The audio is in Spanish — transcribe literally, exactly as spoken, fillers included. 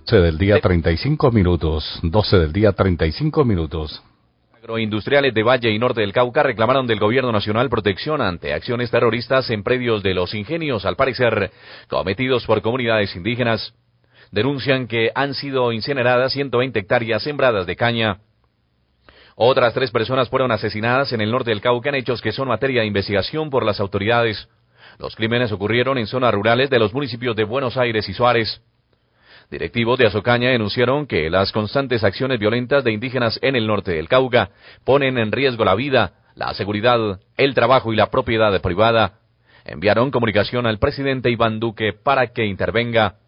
doce del día treinta y cinco minutos, doce del día treinta y cinco minutos. Agroindustriales de Valle y Norte del Cauca reclamaron del gobierno nacional protección ante acciones terroristas en predios de los ingenios, al parecer cometidos por comunidades indígenas. Denuncian que han sido incineradas ciento veinte hectáreas sembradas de caña. Otras tres personas fueron asesinadas en el norte del Cauca en hechos que son materia de investigación por las autoridades. Los crímenes ocurrieron en zonas rurales de los municipios de Buenos Aires y Suárez. Directivos de Azocaña denunciaron que las constantes acciones violentas de indígenas en el norte del Cauca ponen en riesgo la vida, la seguridad, el trabajo y la propiedad privada. Enviaron comunicación al presidente Iván Duque para que intervenga.